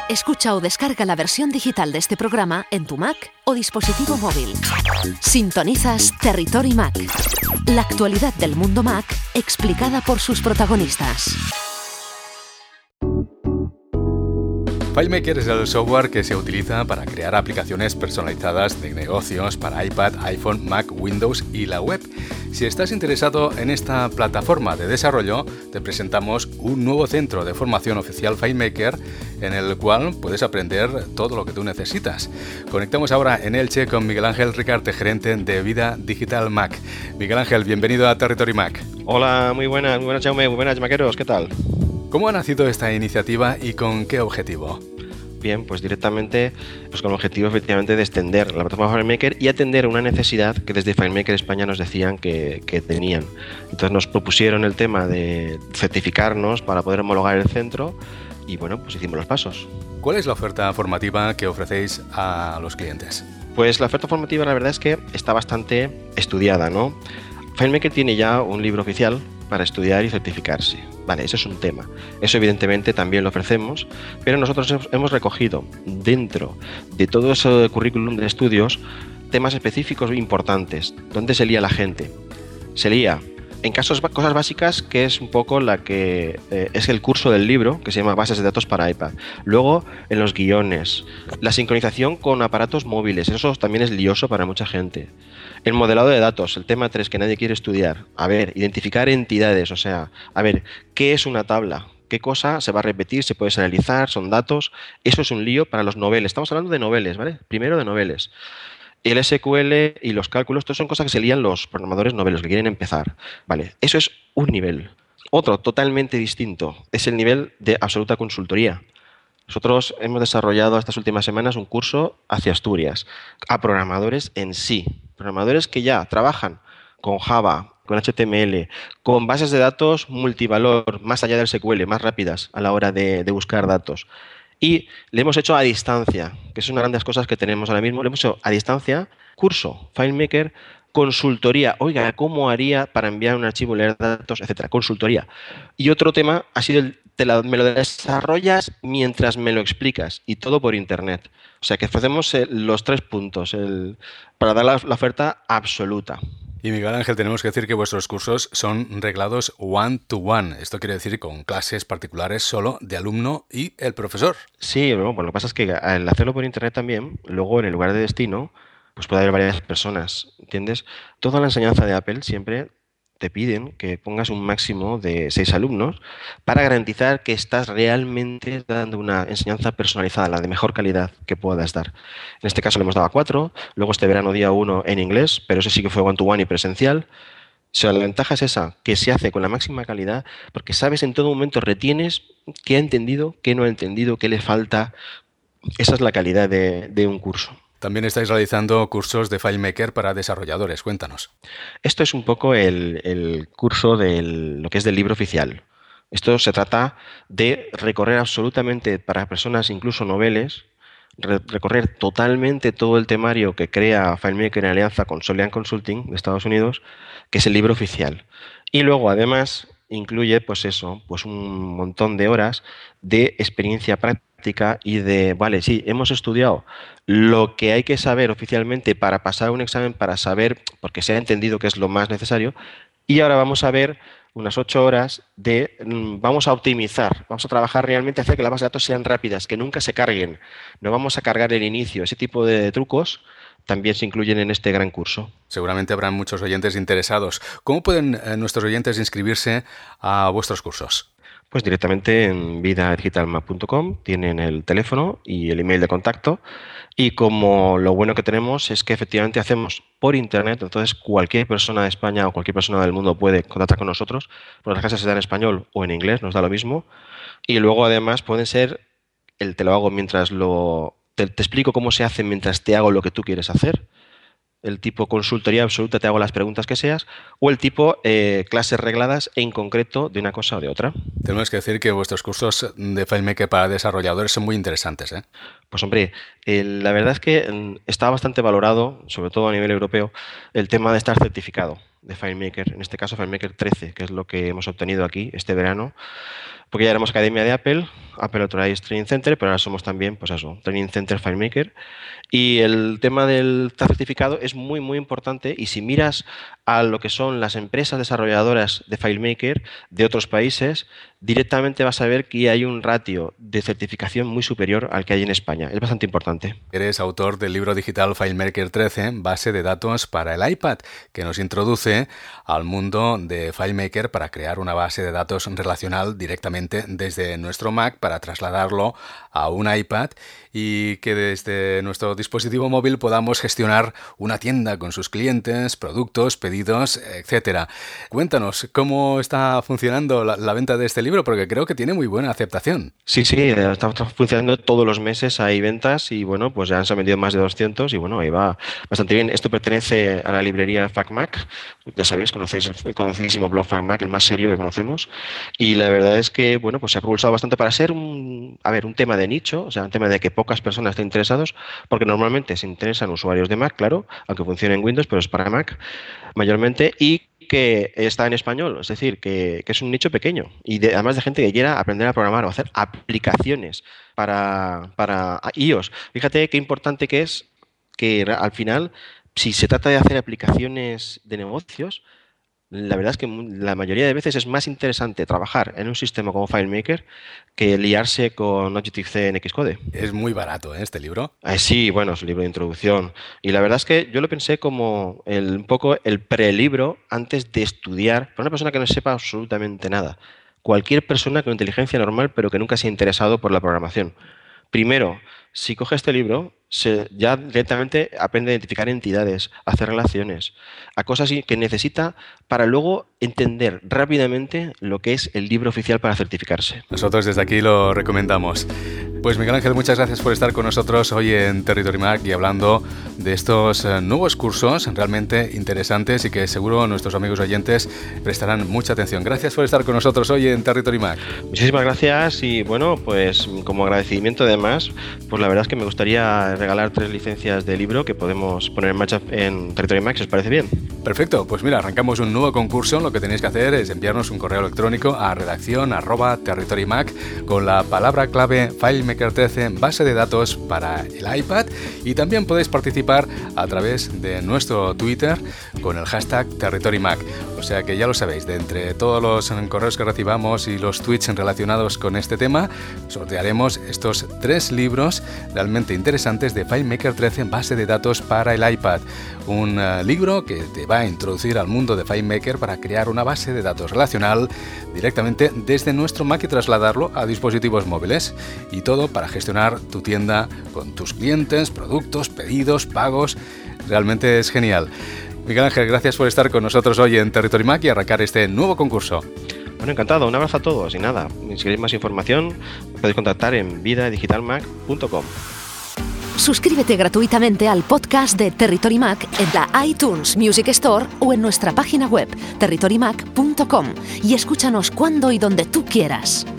Escucha o descarga la versión digital de este programa en tu Mac o dispositivo móvil. Sintonizas Territory Mac, la actualidad del mundo Mac explicada por sus protagonistas. FileMaker es el software que se utiliza para crear aplicaciones personalizadas de negocios para iPad, iPhone, Mac, Windows y la web. Si estás interesado en esta plataforma de desarrollo, te presentamos un nuevo centro de formación oficial FileMaker en el cual puedes aprender todo lo que tú necesitas. Conectamos ahora en Elche con Miguel Ángel Ricarte, gerente de Vida Digital Mac. Miguel Ángel, bienvenido a Territory Mac. Hola, muy buenas Jaume, muy buenas maqueros, ¿qué tal? ¿Cómo ha nacido esta iniciativa y con qué objetivo? Bien, pues directamente con el objetivo efectivamente de extender la plataforma FileMaker y atender una necesidad que desde FileMaker España nos decían que tenían. Entonces nos propusieron el tema de certificarnos para poder homologar el centro y bueno, pues hicimos los pasos. ¿Cuál es la oferta formativa que ofrecéis a los clientes? Pues la oferta formativa la verdad es que está bastante estudiada, ¿no? FileMaker tiene ya un libro oficial para estudiar y certificarse. Vale, eso es un tema. Eso evidentemente también lo ofrecemos, pero nosotros hemos recogido dentro de todo ese currículum de estudios temas específicos e importantes. ¿Dónde se lía la gente? Se lía en cosas básicas, que es un poco la que es el curso del libro, que se llama Bases de Datos para iPad. Luego, en los guiones, la sincronización con aparatos móviles, eso también es lioso para mucha gente. El modelado de datos, el tema 3 que nadie quiere estudiar. A ver, identificar entidades, o sea, a ver, ¿qué es una tabla? ¿Qué cosa se va a repetir? ¿Se puede serializar? ¿Son datos? Eso es un lío para los noveles. Estamos hablando de noveles, ¿vale? Primero de noveles. El SQL y los cálculos, todo son cosas que se lían los programadores noveles que quieren empezar. Vale, eso es un nivel. Otro, totalmente distinto, es el nivel de absoluta consultoría. Nosotros hemos desarrollado estas últimas semanas un curso hacia Asturias, a programadores en sí, programadores que ya trabajan con Java, con HTML, con bases de datos multivalor, más allá del SQL, más rápidas a la hora de buscar datos. Y le hemos hecho a distancia, que es una de las grandes cosas que tenemos ahora mismo, le hemos hecho a distancia curso, FileMaker, consultoría. Oiga, ¿cómo haría para enviar un archivo, leer datos, etcétera? Consultoría. Y otro tema ha sido me lo desarrollas mientras me lo explicas y todo por internet. O sea que ofrecemos los 3 puntos para dar la oferta absoluta. Y Miguel Ángel, tenemos que decir que vuestros cursos son reglados one-to-one. Esto quiere decir con clases particulares solo de alumno y el profesor. Sí, bueno, lo que pasa es que al hacerlo por internet también, luego en el lugar de destino, pues puede haber varias personas, ¿entiendes? Toda la enseñanza de Apple siempre te piden que pongas un máximo de 6 alumnos para garantizar que estás realmente dando una enseñanza personalizada, la de mejor calidad que puedas dar. En este caso le hemos dado a 4, luego este verano día 1 en inglés, pero ese sí que fue one-to-one y presencial. O sea, la ventaja es esa, que se hace con la máxima calidad, porque sabes en todo momento, retienes qué ha entendido, qué no ha entendido, qué le falta. Esa es la calidad de un curso. También estáis realizando cursos de FileMaker para desarrolladores. Cuéntanos. Esto es un poco el curso de lo que es del libro oficial. Esto se trata de recorrer absolutamente para personas incluso noveles, recorrer totalmente todo el temario que crea FileMaker en alianza con Solian Consulting de Estados Unidos, que es el libro oficial. Y luego además incluye pues un montón de horas de experiencia práctica y de, vale, sí, hemos estudiado lo que hay que saber oficialmente para pasar un examen, para saber, porque se ha entendido que es lo más necesario, y ahora vamos a ver unas 8 horas vamos a optimizar, vamos a trabajar realmente, hacer que las bases de datos sean rápidas, que nunca se carguen, no vamos a cargar el inicio, ese tipo de trucos también se incluyen en este gran curso. Seguramente habrán muchos oyentes interesados. ¿Cómo pueden nuestros oyentes inscribirse a vuestros cursos? Pues directamente en vidadigitalmac.com tienen el teléfono y el email de contacto, y como lo bueno que tenemos es que efectivamente hacemos por internet, entonces cualquier persona de España o cualquier persona del mundo puede contactar con nosotros, porque las clases se dan en español o en inglés, nos da lo mismo, y luego además pueden ser te lo hago mientras te explico cómo se hace mientras te hago lo que tú quieres hacer, el tipo consultoría absoluta, te hago las preguntas que seas, o el tipo clases regladas en concreto de una cosa o de otra. Tenemos que decir que vuestros cursos de FileMaker para desarrolladores son muy interesantes, ¿eh? Pues hombre, la verdad es que está bastante valorado, sobre todo a nivel europeo, el tema de estar certificado de FileMaker, en este caso FileMaker 13, que es lo que hemos obtenido aquí este verano. porque ya éramos academia de Apple Authorized Training Center, pero ahora somos también, pues eso, Training Center FileMaker. Y el tema del certificado es muy, muy importante, y si miras a lo que son las empresas desarrolladoras de FileMaker de otros países, directamente vas a ver que hay un ratio de certificación muy superior al que hay en España. Es bastante importante. Eres autor del libro digital FileMaker 13, base de datos para el iPad, que nos introduce al mundo de FileMaker para crear una base de datos relacional directamente desde nuestro Mac para trasladarlo a un iPad y que desde nuestro dispositivo móvil podamos gestionar una tienda con sus clientes, productos, pedidos, etcétera. Cuéntanos cómo está funcionando la venta de este libro, porque creo que tiene muy buena aceptación. Sí, está funcionando todos los meses, hay ventas y bueno, pues ya se han vendido más de 200 y bueno, ahí va bastante bien. Esto pertenece a la librería FacMac, ya sabéis, conocéis el conocidísimo blog FacMac, el más serio que conocemos, y la verdad es que bueno, pues se ha propulsado bastante para ser un tema de nicho, o sea, un tema de que pocas personas estén interesados, porque normalmente se interesan usuarios de Mac, claro, aunque funcione en Windows, pero es para Mac mayormente, y que está en español, es decir, que es un nicho pequeño y además de gente que quiera aprender a programar o hacer aplicaciones para iOS. Fíjate qué importante que es que al final, si se trata de hacer aplicaciones de negocios, la verdad es que la mayoría de veces es más interesante trabajar en un sistema como FileMaker que liarse con Objective-C en Xcode. Es muy barato, este libro. Sí, bueno, es un libro de introducción. Y la verdad es que yo lo pensé como un poco el prelibro antes de estudiar para una persona que no sepa absolutamente nada. Cualquier persona con inteligencia normal, pero que nunca se ha interesado por la programación. Primero, si coge este libro, ya directamente aprende a identificar entidades, a hacer relaciones, a cosas que necesita para luego entender rápidamente lo que es el libro oficial para certificarse. Nosotros desde aquí lo recomendamos. Pues Miguel Ángel, muchas gracias por estar con nosotros hoy en Territory Mac y hablando de estos nuevos cursos realmente interesantes y que seguro nuestros amigos oyentes prestarán mucha atención. Gracias por estar con nosotros hoy en Territory Mac. Muchísimas gracias y bueno, pues como agradecimiento además, pues la verdad es que me gustaría regalar 3 licencias de libro que podemos poner en marcha en Territory Mac, si os parece bien. Perfecto, pues mira, arrancamos un nuevo concurso. Lo que tenéis que hacer es enviarnos un correo electrónico a redacción@territorymac con la palabra clave FileMaker 13 base de datos para el iPad, y también podéis participar a través de nuestro Twitter con el hashtag TerritoryMac. O sea que ya lo sabéis, de entre todos los correos que recibamos y los tweets relacionados con este tema, sortearemos estos 3 libros realmente interesantes de FileMaker 13 base de datos para el iPad. Un libro que te va a introducir al mundo de FileMaker para crear una base de datos relacional directamente desde nuestro Mac y trasladarlo a dispositivos móviles. Y todo para gestionar tu tienda con tus clientes, productos, pedidos, pagos. Realmente es genial. Miguel Ángel, gracias por estar con nosotros hoy en Territory Mac y arrancar este nuevo concurso. Bueno, encantado. Un abrazo a todos y nada, si queréis más información podéis contactar en vidadigitalmac.com. Suscríbete gratuitamente al podcast de Territory Mac en la iTunes Music Store o en nuestra página web territorymac.com y escúchanos cuando y donde tú quieras.